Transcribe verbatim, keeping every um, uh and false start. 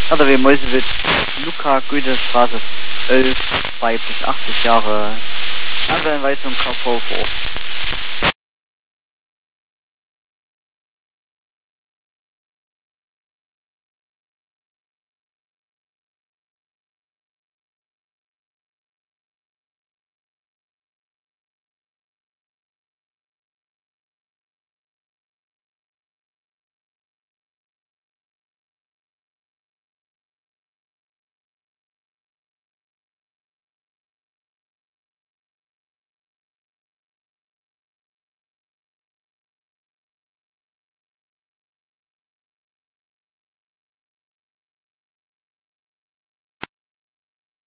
R W Meuselwitz, Luca, Goethestraße elf, weiblich achtzig Jahre, Anweisung K V vor Ort.